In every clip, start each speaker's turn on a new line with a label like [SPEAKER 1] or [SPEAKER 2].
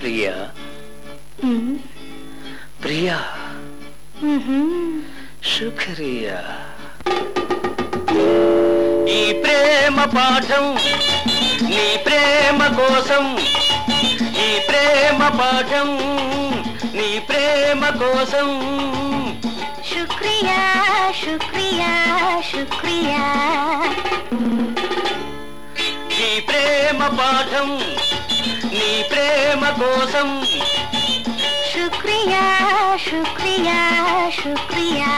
[SPEAKER 1] ప్రియా ప్రియా శుక్రియా. ఈ ప్రేమ పాఠం నీ ప్రేమ కోసం, ఈ ప్రేమ పాఠం నీ ప్రేమ కోసం.
[SPEAKER 2] శుక్రియా శుక్రియా శుక్రియా.
[SPEAKER 1] ఈ ప్రేమ పాఠం నీ ప్రేమ కోసం.
[SPEAKER 2] శుక్రియా శుక్రియా శుక్రియా.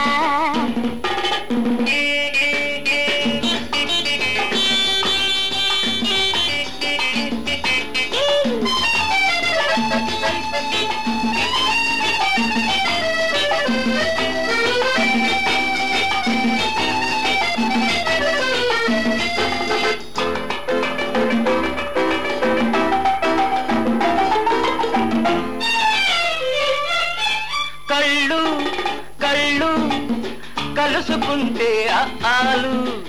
[SPEAKER 1] కళ్ళు కళ్ళు కలుసుకుంటే ఆలు,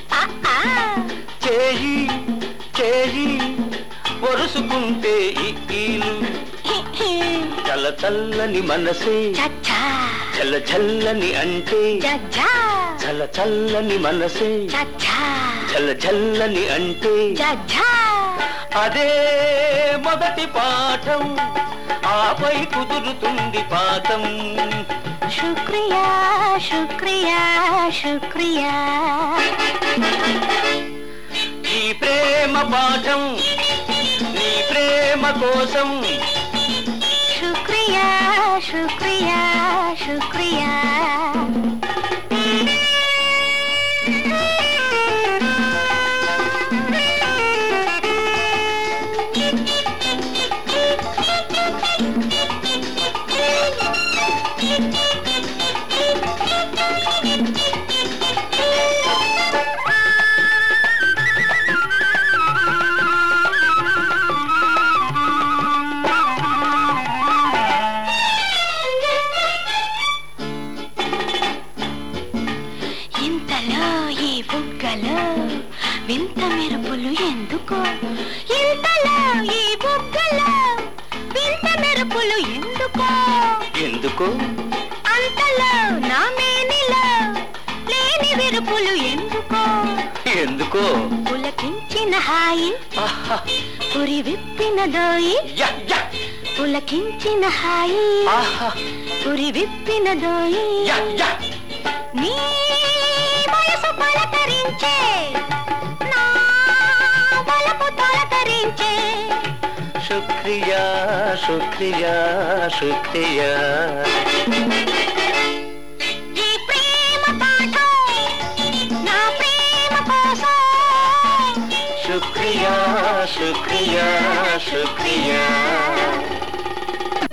[SPEAKER 1] చేయి చేయి పొరుసుకుంటే ఈలు. చల్ల చల్లని మనసే చల్ల చల్లని అంటే, చల్ల చల్లని మనసే చల్ల చల్లని అంటే. అదే మొదటి పాఠం, ఆపై కుదురుతుంది పాఠం.
[SPEAKER 2] శుక్రియా శుక్రియా శుక్రియా.
[SPEAKER 1] ఈ ప్రేమ పాఠం నీ ప్రేమ కోసం.
[SPEAKER 2] శుక్రియా శుక్రియా శుక్రియా. ఇంతలో ఈ బుగ్గలో వింత మెరుపులు ఎందుకో, ఇంతలో ఈ బుగ్గలో వింత మెరుపులు ఎందుకో.
[SPEAKER 1] ఎందుకో
[SPEAKER 2] అంతలో నా మేనిలో లేని విరుపులు ఎందుకో.
[SPEAKER 1] ఎందుకో
[SPEAKER 2] పులకించిన హాయి పురి విప్పిన దోయి, పులకించిన హాయి పురి విప్పిన దోయి. నీ వయసు పలకరించే, నా బలపు తొలకరించే.
[SPEAKER 1] శుక్రియా శుక్రియా శుక్రియా.
[SPEAKER 2] ఈ ప్రేమ పాఠం నా ప్రేమ కోసం.
[SPEAKER 1] శుక్రియా శుక్రియా శుక్రియా.